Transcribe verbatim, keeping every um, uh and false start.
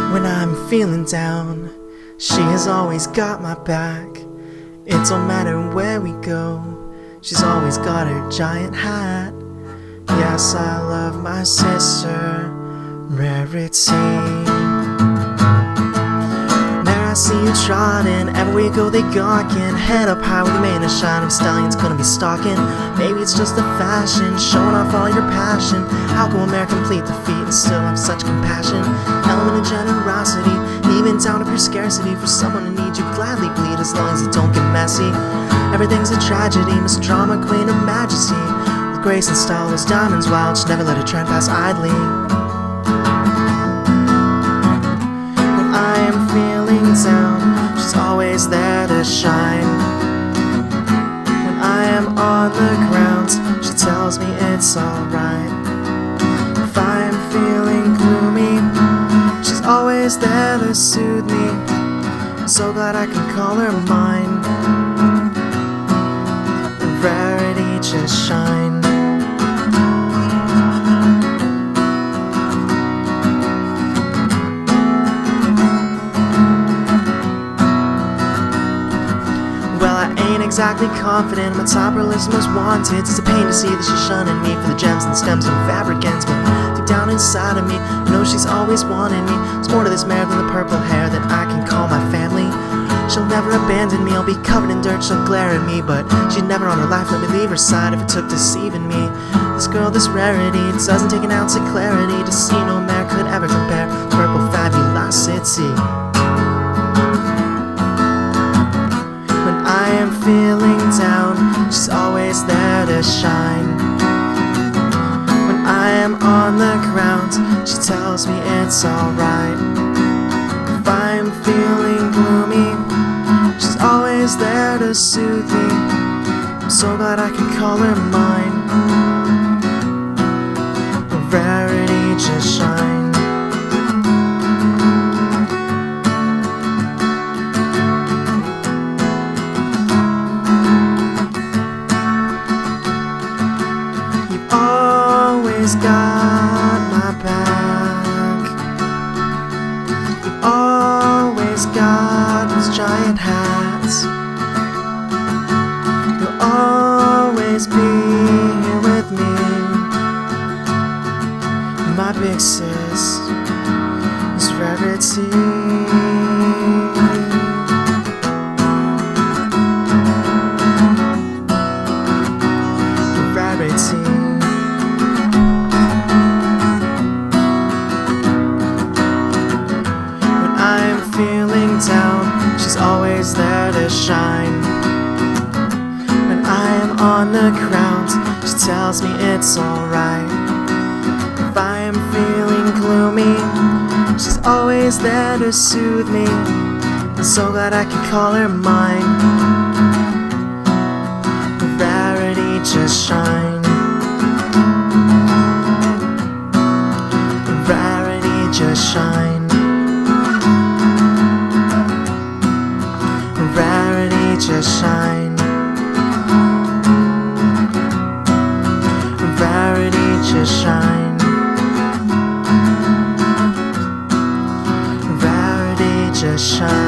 When I'm feeling down, she has always got my back. It don't matter where we go, she's always got her giant hat. Yes, I love my sister, Rarity. There I see you trotting, everywhere we go they gawking. Head up high with the mane of shine of stallions gonna be stalking. Maybe it's just a fashion, showing off all your passion. How can American complete defeat and still have such compassion? Element of generosity, even down to pure scarcity. For someone who needs you gladly bleed as long as it don't get messy. Everything's a tragedy, Miss Drama Queen of Majesty. With grace and style, those diamonds wild, she never let her trend pass idly. When I am feeling down, she's always there to shine. When I am on the ground, she tells me it's alright. If I am feeling gloomy, she's always there to soothe me. I'm so glad I can call her mine. Rarity just shine. Well, I ain't exactly confident my top her list most wanted. It's a pain to see that she's shunning me for the gems and stems and fabric ends, but deep down inside of me, I know she's always wanted me. There's more to this mare than the purple hair that I can call my family. She'll never abandon me, I'll be covered in dirt, she'll glare at me, but she'd never on her life let me leave her side if it took deceiving me. This girl, this Rarity, it doesn't take an ounce of clarity to see no mare could ever compare to purple fabulosity. When I am feeling down, she's always there to shine. When I am on the ground, she tells me it's alright. If I am feeling gloomy, she's always there to soothe me. I'm so glad I can call her mine. Rarity just shine. You've always got my back. You've always got those giant hats. You'll always be here with me. My big sis is Rarity. Rarity. When I am feeling down, she's always there to shine. When I am on the ground, she tells me it's alright. If I am feeling gloomy, she's always there to soothe me. I'm so glad I can call her mine. Rarity just shine. Rarity just shine. Rarity just shine. Rarity just shine. Rarity just shine.